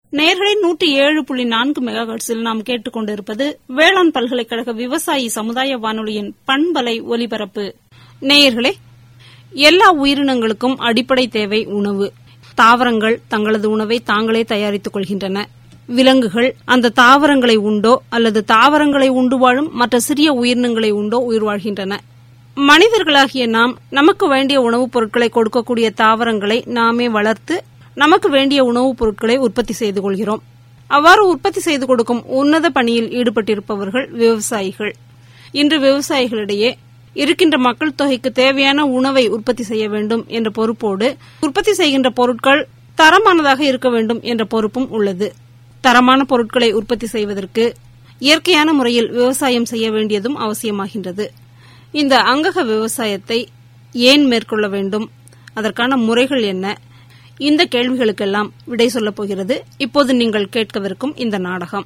நேயர்களே 107.4 மெகாஹெர்ட்ஸில் நாம் கேட்டுக்கொண்டிருப்பது வேளாண் பல்கலைக்கழக விவசாயி சமுதாய வானொலியின் பண்பலை ஒலிபரப்பு. நேயர்களே, எல்லா உயிரினங்களுக்கும் அடிப்படை தேவை உணவு. தாவரங்கள் தங்களது உணவை தாங்களே தயாரித்துக் கொள்கின்றன. விலங்குகள் அந்த தாவரங்களை உண்டோ அல்லது தாவரங்களை உண்டு வாழும் மற்ற சிறிய உயிரினங்களை உண்டோ உயிர் வாழ்கின்றன. மனிதர்களாகிய நாம் நமக்கு வேண்டிய உணவுப் பொருட்களை கொடுக்கக்கூடிய தாவரங்களை நாமே வளர்த்து நமக்கு வேண்டிய உணவுப் பொருட்களை உற்பத்தி செய்து கொள்கிறோம். அவ்வாறு உற்பத்தி செய்து கொடுக்கும் உன்னத பணியில் ஈடுபட்டிருப்பவர்கள் விவசாயிகள். இன்று விவசாயிகளிடையே இருக்கின்ற மக்கள் தொகைக்கு தேவையான உணவை உற்பத்தி செய்ய வேண்டும் என்ற பொறுப்போடு உற்பத்தி செய்கின்ற பொருட்கள் தரமானதாக இருக்க வேண்டும் என்ற பொறுப்பும் உள்ளது. தரமான பொருட்களை உற்பத்தி செய்வதற்கு இயற்கையான முறையில் விவசாயம் செய்ய வேண்டியதும் அவசியமாகின்றது. இந்த அங்கக விவசாயத்தை ஏன் மேற்கொள்ள வேண்டும், அதற்கான முறைகள் என்ன, இந்த கேள்விகளுக்கெல்லாம் விடை சொல்லப் போகிறது இப்போது நீங்கள் கேட்கவிருக்கும் இந்த நாடகம்.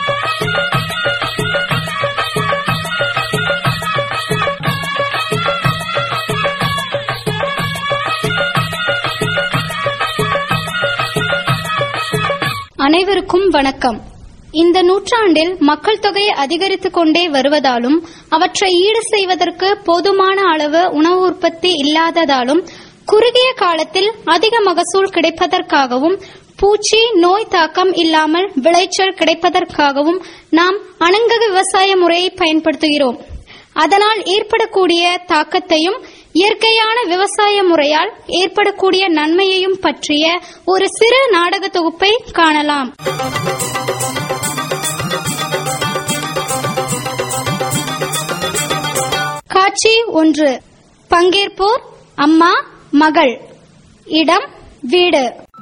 அனைவருக்கும் வணக்கம். இந்த நூற்றாண்டில் மக்கள் தொகை அதிகரித்துக் கொண்டே வருவதாலும் அவற்றை ஈடு செய்வதற்கு போதுமான அளவு உணவு உற்பத்தி இல்லாததாலும் குறுகிய காலத்தில் அதிக மகசூல் கிடைப்பதற்காகவும் பூச்சி நோய் தாக்கம் இல்லாமல் விளைச்சல் கிடைப்பதற்காகவும் நாம் அங்கக விவசாய முறையை பயன்படுத்துகிறோம். அதனால் ஏற்படக்கூடிய தாக்கத்தையும் இயற்கையான விவசாய முறையால் ஏற்படக்கூடிய நன்மையையும் பற்றிய ஒரு சிறு நாடக தொகுப்பை காணலாம். காட்சி 1. பங்கேற்போர் அம்மா, மகள். இடம் வீடு.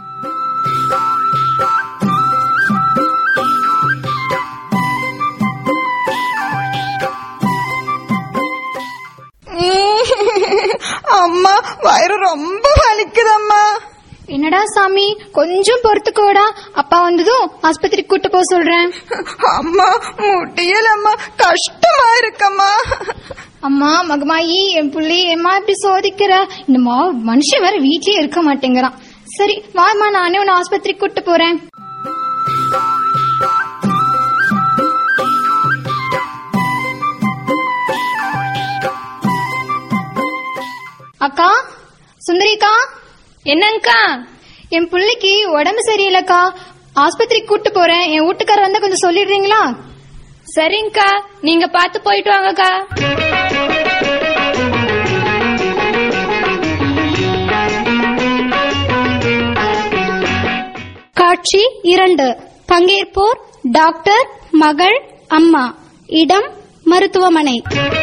அம்மா, வயிறு ரொம்ப வலிக்குதம்மா. என்னடா சாமி, கொஞ்சம் பொறுத்துக்கோடா, அப்பா வந்ததும் ஆஸ்பத்திரிக்கு கூட்டு போக சொல்றேன். அம்மா முடியலம்மா, கஷ்டமா இருக்கம்மா. அம்மா மகமாயி, என் புள்ளி ஏமா இப்படி சோதிக்கிற? இந்த மனுஷன் வேற வீட்லயே இருக்க மாட்டேங்கிறான். சரி வாமா, நானே உன்னை ஆஸ்பத்திரிக்கு கூட்டு போறேன். அக்கா, சுந்தரிக்கா. என்னங்கக்கா? என் புள்ளைக்கு உடம்பு சரியில்லைக்கா, ஆஸ்பத்திரிக்கு கூட்டு போறேன். என் வீட்டுக்காரர் வந்தா கொஞ்சம் சொல்லிடுறீங்களா? சரிங்கக்கா, நீங்க பாத்து போயிட்டு வாங்கக்கா. காட்சி 2. பங்கேற்போர் டாக்டர், மகள், அம்மா. இடம் மருத்துவமனை.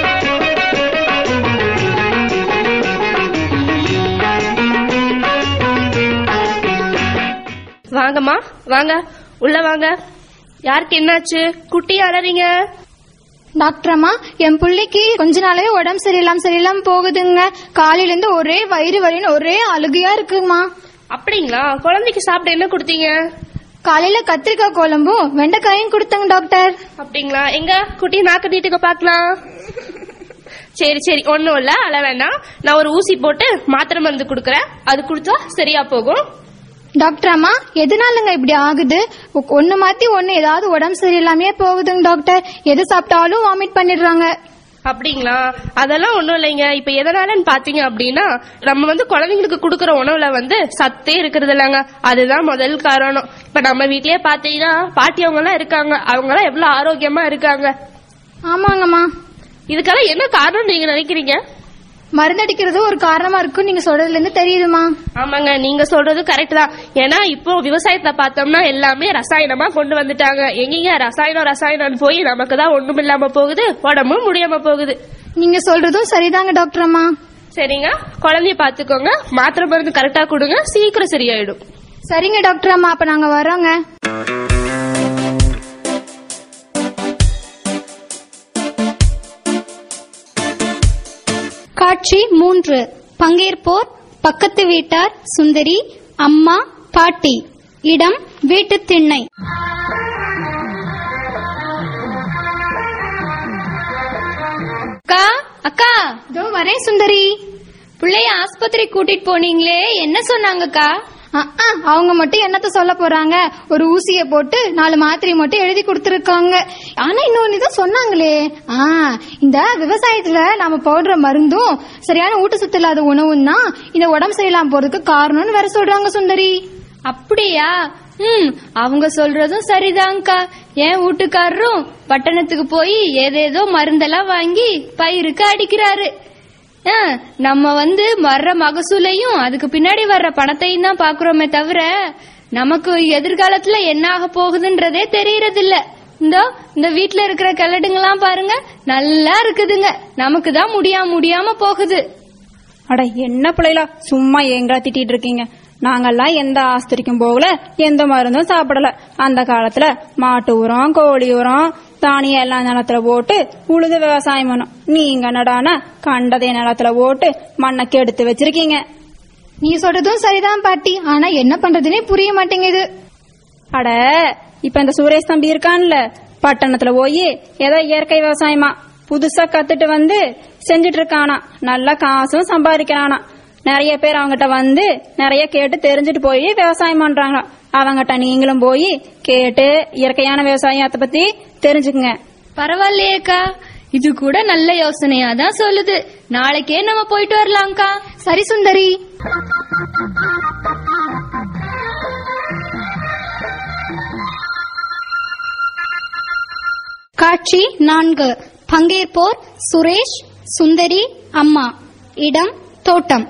வாங்கம்மா, வாங்க, உள்ள வாங்க. யாருக்கு என்னாச்சு? குட்டி அழறீங்க? டாக்டர் அம்மா, என் பிள்ளைக்கு கொஞ்ச நாளாவே உடம்பு சரியில்லாம போகுதுங்க. காலையில இருந்து ஒரே வயிறு வலின்னு ஒரே அழுகையா இருக்குமா. அப்படிங்களா? குழந்தைக்கு சாப்பிட என்ன கொடுத்தீங்க? காலையில கத்திரிக்காய் குழம்பும் வெண்டைக்காயும் கொடுத்தங்க டாக்டர். அப்படிங்களா? எங்க குட்டி நாக்கு நீட்டுக்க பாக்கலாம். சரி சரி, ஒன்னும் இல்ல, அழ வேண்டாம். நான் ஒரு ஊசி போட்டு மாத்திரை மருந்து குடுக்கறேன், அது குடிச்சா சரியா போகும். டாக்டர் அம்மா, எதனாலங்க இப்படி ஆகுது? ஒண்ணு மாத்தி ஒண்ணு ஏதாவது உடம்பு சரியில்லாமே போகுதுங்க டாக்டர். எது சாப்பிட்டாலும் வாமிட் பண்ணிடுறாங்க. அப்படிங்களா? அதெல்லாம் ஒண்ணும் இல்லைங்க. இப்ப எதனாலன்னு பாத்தீங்க அப்படின்னா, நம்ம குழந்தைங்களுக்கு குடுக்கற உணவுல சத்தே இருக்கிறது இல்லைங்க. அதுதான் முதல் காரணம். இப்ப நம்ம வீட்லயே பாத்தீங்கன்னா பாட்டி அவங்க எல்லாம் இருக்காங்க, அவங்க எல்லாம் எவ்வளவு ஆரோக்கியமா இருக்காங்க. ஆமாங்கம்மா. இதுக்கெல்லாம் என்ன காரணம் நீங்க நினைக்கிறீங்க? மருந்தடிக்கிறது ஒரு காரணமா இருக்கும் நீங்க சொல்றதுல இருந்து தெரியுதுமா. ஆமாங்க, நீங்க சொல்றது கரெக்ட் தான். ஏன்னா இப்போ விவசாயத்தை பார்த்தோம்னா எல்லாமே ரசாயனமா கொண்டு வந்துட்டாங்க. எங்கீங்க ரசாயனம் போய் நமக்கு தான் ஒண்ணும் இல்லாம போகுது, உடம்பும் முடியாம போகுது. நீங்க சொல்றதும் சரிதாங்க டாக்டர் அம்மா. சரிங்க, குழந்தைய பாத்துக்கோங்க, மாத்திரை மருந்து கரெக்டா கொடுங்க, சீக்கிரம் சரியாயிடும். சரிங்க டாக்டர் அம்மா, அப்ப நாங்க வரோங்க. காட்சி 3. பங்கேற்போர் பக்கத்து வீட்டார் சுந்தரி, அம்மா, பாட்டி. இடம் வீட்டு திண்ணை. அக்கா, அக்கா, இதோ வரேன் சுந்தரி. பிள்ளைய ஆஸ்பத்திரி கூட்டிட்டு போனீங்களே, என்ன சொன்னாங்கக்கா? அவங்க மட்டும் என்னத்த சொல்ல போறாங்க, ஒரு ஊசிய போட்டு 4 மாத்திரை மட்டும் எழுதி கொடுத்திருக்காங்க. ஆனா இன்னொன்னுதான் சொன்னாங்களே, இந்த விவசாயத்துல நாம போடுற மருந்தும் சரியான ஊட்டச்சத்து இல்லாத உணவும் தான் இந்த உடம்பு சரியில்லாம போறதுக்கு காரணம்னு வேற சொல்றாங்க சுந்தரி. அப்படியா? அவங்க சொல்றதும் சரிதான்க்கா. என் வீட்டுக்காரரும் பட்டணத்துக்கு போய் ஏதேதோ மருந்தெல்லாம் வாங்கி பயிருக்கு அடிக்கிறாரு. நம்ம வர்ற மகசூலையும் அதுக்கு பின்னாடி வர்ற பணத்தையும் தான் பாக்குறோமே தவிர நமக்கு எதிர்காலத்துல என்ன ஆக போகுதுன்றதே தெரியறது இல்ல. இந்த வீட்டுல இருக்கிற கிழடுங்கெல்லாம் பாருங்க, நல்லா இருக்குதுங்க. நமக்கு தான் முடியாம போகுது. அட என்ன பிள்ளைகளா, சும்மா எங்களா திட்டிட்டு இருக்கீங்க? நாங்கெல்லாம் எந்த ஆஸ்திரிக்கும் போகல, எந்த மருந்தும் சாப்பிடல. அந்த காலத்துல மாட்டு உரம், கோழி உரம், தானியம் எல்லாம் நிலத்துல போட்டு உழுது விவசாயம் பண்ணும். நீங்க என்னடானா கண்டதே நிலத்துல போட்டு மண்ணை கெடுத்து வச்சிருக்கீங்க. நீ சொல்றதும் சரிதான் பாட்டி, ஆனா என்ன பண்றதுன்னே புரிய மாட்டேங்குது. அட இப்ப இந்த சுரேஷ் தம்பி இருக்கான்ல, பட்டணத்துல போய் ஏதோ இயற்கை விவசாயமா புதுசா கத்துட்டு செஞ்சிட்டு இருக்கானா. நல்லா காசும் சம்பாதிக்கிறானா. நிறைய பேர் அவங்ககிட்ட நிறைய கேட்டு தெரிஞ்சுட்டு போய் விவசாயம் பண்றாங்க. அவங்ககிட்ட நீங்களும் போய் கேட்டு இயற்கையான விவசாயத்தை பத்தி தெரிஞ்சுக்குங்க. பரவாயில்லையேக்கா, இது கூட நல்ல யோசனையா தான் சொல்லுது. நாளைக்கே நம்ம போயிட்டு வரலாம்க்கா. சரி சுந்தரி. காட்சி 4. பங்கேற்போர் சுரேஷ், சுந்தரி, அம்மா. இடம் தோட்டம்.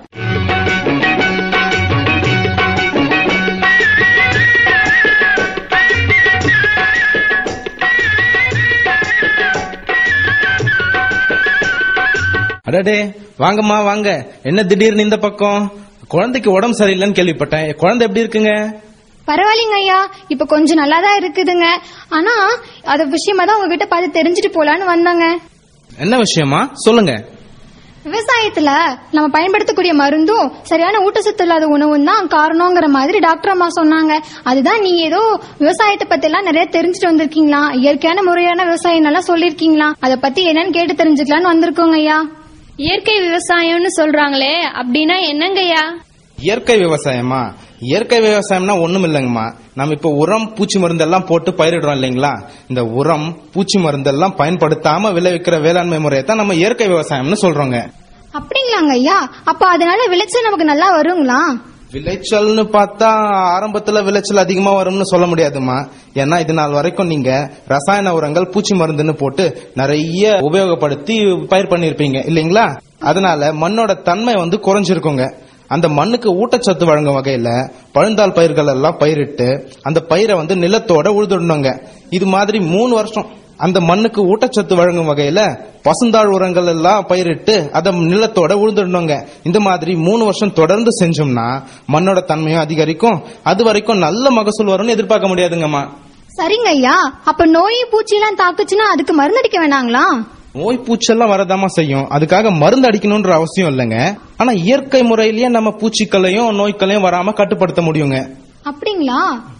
அடடே, வாங்கம்மா வாங்க. என்ன திடீர்னு இந்த பக்கம்? குழந்தைக்கு உடம்பு சரியில்லைன்னு கேள்விப்பட்டேன். குழந்தை எப்படி இருக்குங்க? பரவாயில்லைங்க ஐயா, இப்ப கொஞ்சம் நல்லாதான் இருக்குதுங்க. ஆனா அது விஷயமா தான் உங்ககிட்ட பார்த்து தெரிஞ்சுட்டு போலான்னு வந்தாங்க. என்ன விஷயமா சொல்லுங்க. விவசாயத்துல நம்ம பயன்படுத்தக்கூடிய மருந்தும் சரியான ஊட்டச்சத்து இல்லாத உணவும் தான் காரணங்கிற மாதிரி டாக்டர் அம்மா சொன்னாங்க. அதுதான் நீ ஏதோ விவசாயத்தை பத்தி எல்லாம் நிறைய தெரிஞ்சுட்டு வந்திருக்கீங்களா, இயற்கையான முறையான விவசாயம் எல்லாம் சொல்லிருக்கீங்களா, அதை பத்தி என்னன்னு கேட்டு தெரிஞ்சுக்கலான்னு வந்திருக்கோங்க ஐயா. இயற்கை விவசாயம்னு சொல்றாங்களே, அப்படின்னா என்னங்கய்யா? இயற்கை விவசாயமா? இயற்கை விவசாயம்னா ஒண்ணும் இல்லைங்கம்மா. நம்ம இப்ப உரம், பூச்சி மருந்து எல்லாம் போட்டு பயிரிடுறோம் இல்லைங்களா? இந்த உரம், பூச்சி மருந்து எல்லாம் பயன்படுத்தாம விளைவிக்கிற வேளாண்மை முறையை தான் நம்ம இயற்கை விவசாயம்னு சொல்றோங்க. அப்படிங்களாங்க ஐயா? அப்ப அதனால விளைச்சல் நமக்கு நல்லா வருங்களா? விளைச்சல்னு பார்த்தா ஆரம்பத்துல விளைச்சல் அதிகமா வரும்னு சொல்ல முடியாதுமா. ஏன்னா இது நாள் வரைக்கும் நீங்க ரசாயன உரங்கள், பூச்சி மருந்துன்னு போட்டு நிறைய உபயோகப்படுத்தி பயிர் பண்ணிருப்பீங்க இல்லைங்களா? அதனால மண்ணோட தன்மை குறைஞ்சிருக்குங்க. அந்த மண்ணுக்கு ஊட்டச்சத்து வழங்கும் வகையில பழுந்தாள் பயிர்கள் எல்லாம் பயிரிட்டு அந்த பயிரை நிலத்தோட உழுதுடணுங்க. இது மாதிரி 3 வருஷம் அந்த மண்ணுக்கு ஊட்டச்சத்து வழங்கும் வகையில பசுந்தாள் உரங்கள் எல்லாம் பயிரிட்டு அதை நிலத்தோட உழுதுடணுங்க. இந்த மாதிரி 3 வருஷம் தொடர்ந்து செஞ்சோம்னா மண்ணோட தன்மையும் அதிகரிக்கும். அது வரைக்கும் நல்ல மகசூல் வரும்னு எதிர்பார்க்க முடியாதுங்கம்மா. சரிங்க ஐயா, அப்ப நோய் பூச்சி எல்லாம் தாக்குச்சுன்னா அதுக்கு மருந்து அடிக்க வேணாங்களா? நோய் பூச்செல்லாம் வரதாமா செய்யும், அதுக்காக மருந்து அடிக்கணும்ன்ற அவசியம் இல்லைங்க. ஆனா இயற்கை முறையிலேயே நம்ம பூச்சிகளையும் நோய்களையும் வராம கட்டுப்படுத்த முடியுங்க. அப்படிங்களா?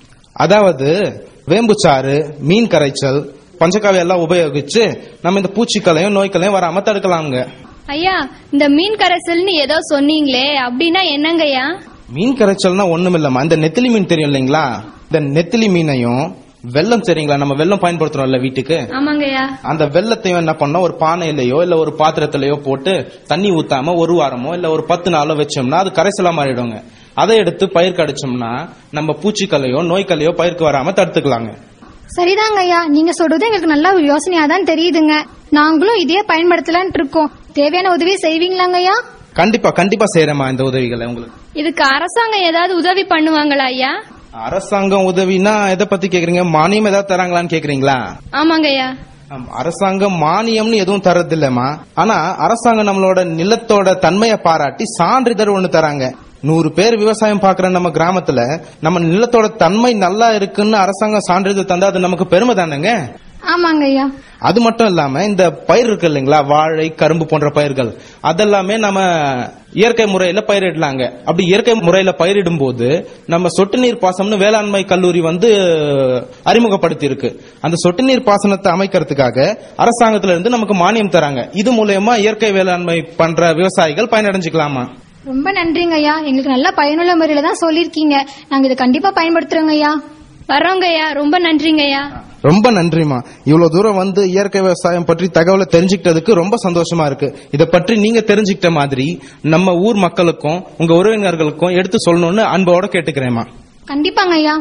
அதாவது வேம்புச்சாறு, மீன் கரைச்சல், பஞ்சகாவியம் எல்லாம் உபயோகிச்சு நம்ம இந்த பூச்சிகளையும் நோய்களையும் வராம தடுக்கலாம்ங்க. ஐயா, இந்த மீன் கரைசல்னு ஏதோ சொன்னீங்களே, அப்படின்னா என்னங்கய்யா? மீன் கரைச்சல்னா ஒண்ணும் இல்லம்மா. இந்த நெத்திலி மீன் தெரியும் இல்லைங்களா? இந்த நெத்திலி மீனையும் வெல்லம் சரிங்களா, நம்ம வெல்லம் பயன்படுத்துறோம்ல வீட்டுக்கு, அந்த வெள்ளத்தையும் என்ன பண்ண ஒரு பானையிலயோ இல்ல ஒரு பாத்திரத்திலயோ போட்டு தண்ணி ஊத்தாம 1 வாரமோ இல்ல ஒரு 10 நாளோ வச்சோம்னா அது கரைசலா மாறிடுங்க. அதை எடுத்து பயிருக்கு அடிச்சோம்னா நம்ம பூச்சிகளையோ நோய்களையோ பயிருக்கு வராம தடுத்துக்கலாங்க. சரிதாங்க ஐயா, நீங்க சொல்றது எங்களுக்கு நல்ல ஒரு யோசனையா தான் தெரியுதுங்க. நாங்களும் இதே பயன்படுத்தலான் இருக்கோம். தேவையான உதவி செய்வீங்களாங்க ஐயா? கண்டிப்பா கண்டிப்பா செய்யறேமா இந்த உதவிகளை உங்களுக்கு. இதுக்கு அரசாங்கம் ஏதாவது உதவி பண்ணுவாங்களா ஐயா? அரசாங்கம் உதவினா எதை பத்தி கேக்குறீங்க? மானியம் ஏதாவது தராங்களான்னு கேக்குறீங்களா? ஆமாங்க ஐயா. அரசாங்கம் மானியம்னு எதுவும் தரது இல்லம்மா. ஆனா அரசாங்கம் நம்மளோட நிலத்தோட தன்மையை பாராட்டி சான்றிதழ் ஒண்ணு தராங்க. 100 பேர் விவசாயம் பாக்குற நம்ம கிராமத்துல நம்ம நிலத்தோட தன்மை நல்லா இருக்குன்னு அரசாங்கம் சான்றிதழ் தந்தா அது நமக்கு பெருமை தானேங்க. ஆமாங்க ஐயா. அது மட்டும் இல்லாம இந்த பயிர் இருக்கு இல்லைங்களா, வாழை, கரும்பு போன்ற பயிர்கள், அதெல்லாமே நம்ம இயற்கை முறையில பயிரிடலாங்க. அப்படி இயற்கை முறையில பயிரிடும் போது நம்ம சொட்டு நீர் பாசனம்னு வேளாண்மை கல்லூரி அறிமுகப்படுத்தி இருக்கு. அந்த சொட்டு நீர் பாசனத்தை அமைக்கிறதுக்காக அரசாங்கத்துல இருந்து நமக்கு மானியம் தராங்க. இது மூலமா இயற்கை வேளாண்மை பண்ற விவசாயிகள் பயனடைஞ்சுக்கலாமா? ரொம்ப நன்றிங்க ஐயா, எங்களுக்கு நல்ல பயனுள்ள முறையில தான் சொல்லிருக்கீங்க. நாங்க இதை கண்டிப்பா பயன்படுத்துறோங்க ஐயா. வரோங்க ஐயா. ரொம்ப நன்றிங்க ஐயா. ரொம்ப நன்றிமா. இவ்வளவு தூரம் வந்து இயற்கை விவசாயம் பற்றி தகவலை தெரிஞ்சுக்கிட்டதுக்கு ரொம்ப சந்தோஷமா இருக்கு. இதை பற்றி நீங்க தெரிஞ்சுக்கிட்ட மாதிரி நம்ம ஊர் மக்களுக்கும் உங்க உறவினர்களுக்கும் எடுத்து சொல்லணும்னு அன்போட கேட்டுக்கிறேன்மா. கண்டிப்பாங்க ஐயா.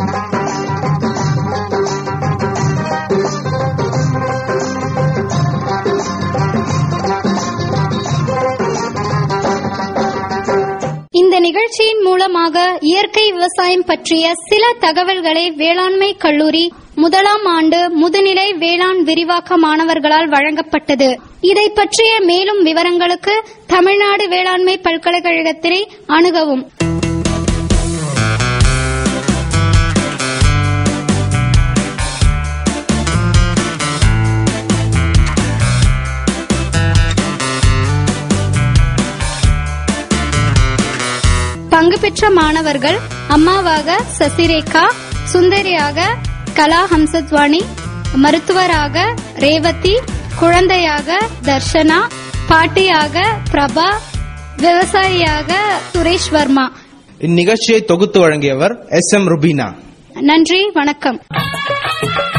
இந்த நிகழ்ச்சியின் மூலமாக இயற்கை விவசாயம் பற்றிய சில தகவல்களை வேளாண்மை கல்லூரி 1ஆம் ஆண்டு முதுநிலை வேளாண் விரிவாக்க மாணவர்களால் வழங்கப்பட்டது. இதை பற்றிய மேலும் விவரங்களுக்கு தமிழ்நாடு வேளாண்மை பல்கலைக்கழகத்தினை அணுகவும். பங்கு பெற்ற மாணவர்கள் அம்மாவாக சசிரேகா, சுந்தரியாக கலா ஹம்சத்வானி, மருத்துவராக ரேவதி, குழந்தையாக தர்ஷனா, பாட்டியாக பிரபா, விவசாயியாக சுரேஷ் வர்மா. இந்நிகழ்ச்சியை தொகுத்து வழங்கியவர் SM ருபீனா. நன்றி, வணக்கம்.